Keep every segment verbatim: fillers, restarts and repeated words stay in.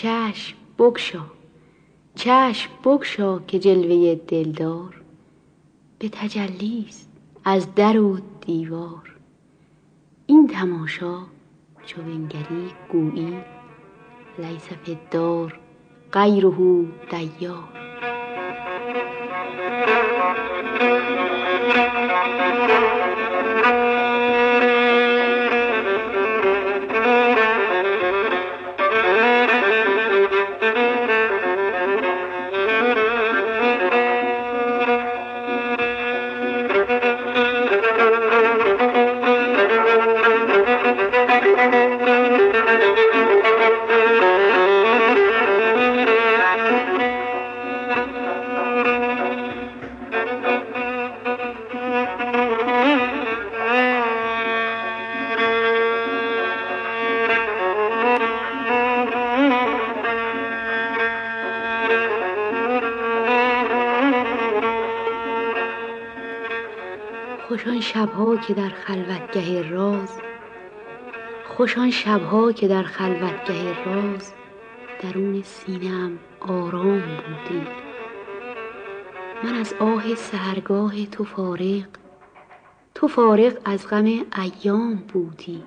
چشم بگشا، چشم بگشا که جلوه دلدار به تجلیست از در و دیوار. این تماشا چو بنگری گویی لیس فی الدار غیره دیار. خوش آن شبها که در خلوتگه راز، خوش آن شبها که در خلوتگه راز درون سینه‌ام آرام بودی. من از آه سحرگاه تو فارغ، تو فارغ از غم ایام بودی.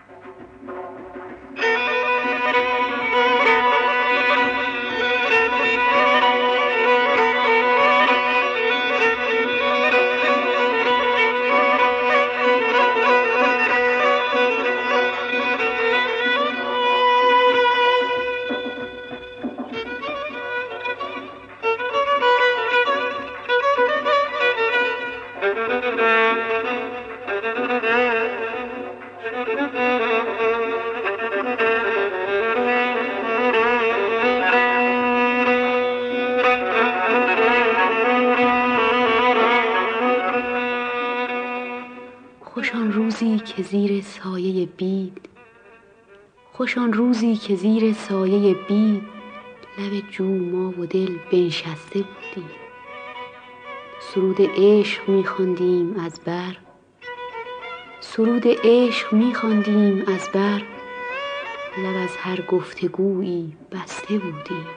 خوش آن روزی که زیر سایه بید، خوش آن روزی که زیر سایه بید لب جو ما و دل بنشسته بودیم. سرود عشق می‌خواندیم از بر، سرود عشق می‌خواندیم از بر، لب از هر گفتگویی بسته بودیم.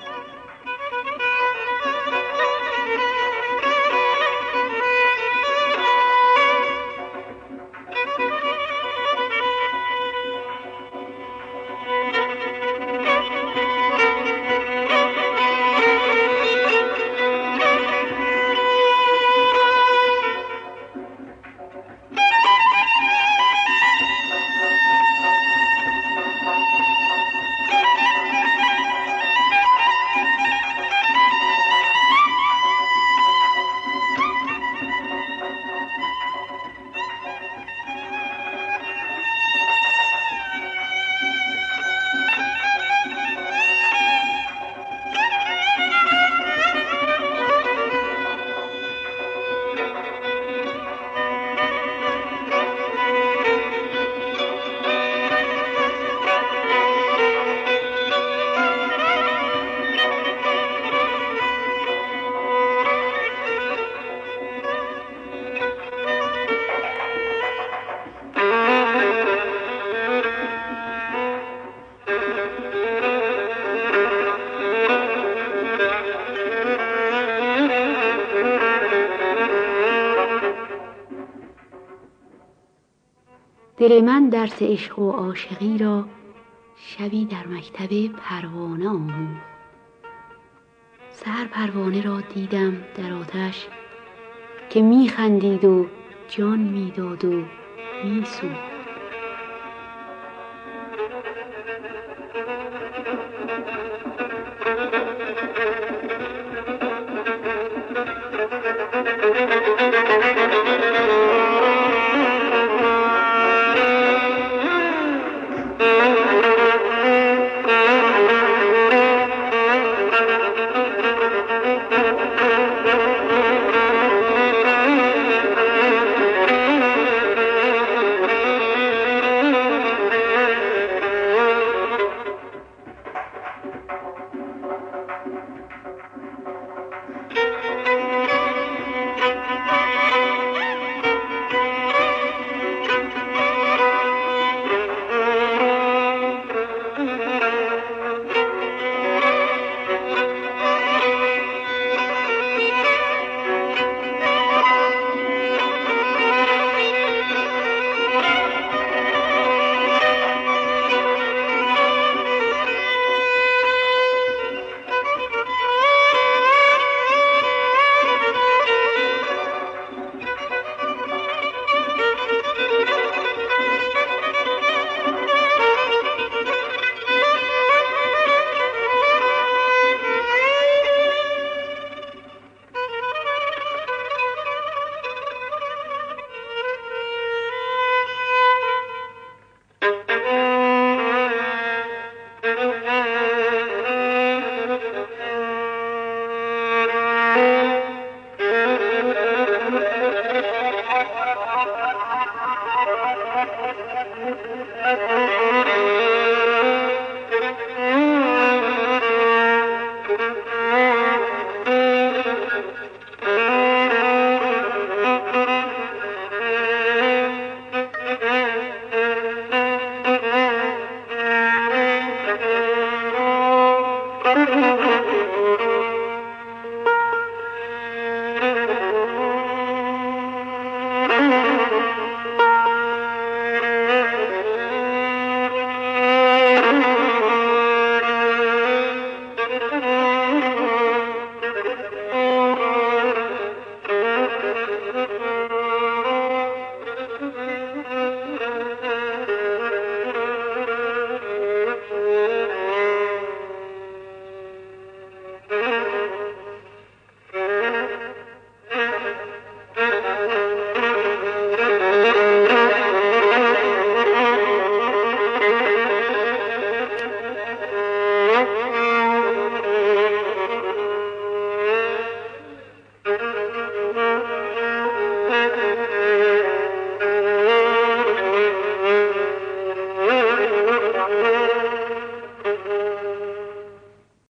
دل من درس عشق و عاشقی را شبی در مکتب پروانه آموخت. سحر پروانه را دیدم در آتش که میخندید و جان میداد و میسوخت.